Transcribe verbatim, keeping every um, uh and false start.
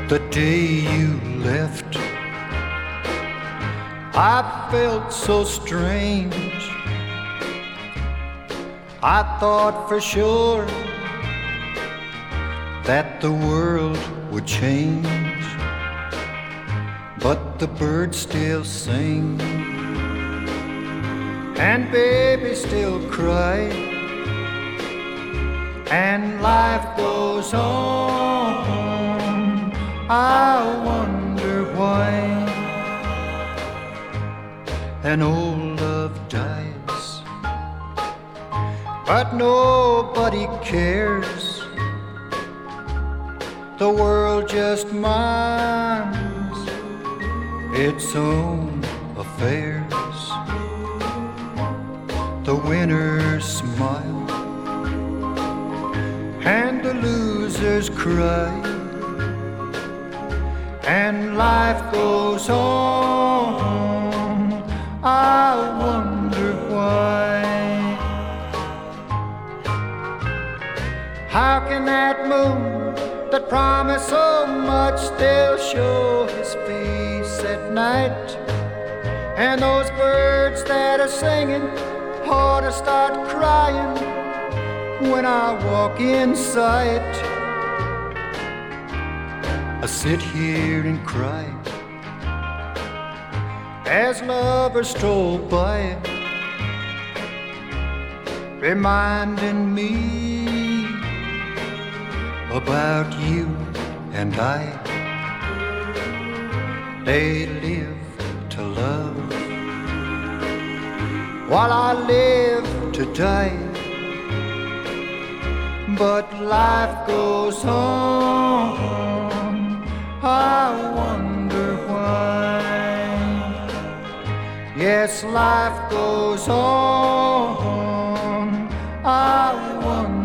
The day you left, I felt so strange. I thought for sure that the world would change, but the birds still sing and babies still cry, and life goes on. I wonder why an old love dies, but nobody cares. The world just minds its own affairs. The winners smile and the losers cry, and life goes on. I wonder why. How can that moon that promised so much still show his face at night? And those birds that are singing ought to start crying when I walk in sight. I sit here and cry as lovers stroll by, reminding me about you and I. They live to love while I live to die, but life goes on. I wonder why. Yes, life goes on. I wonder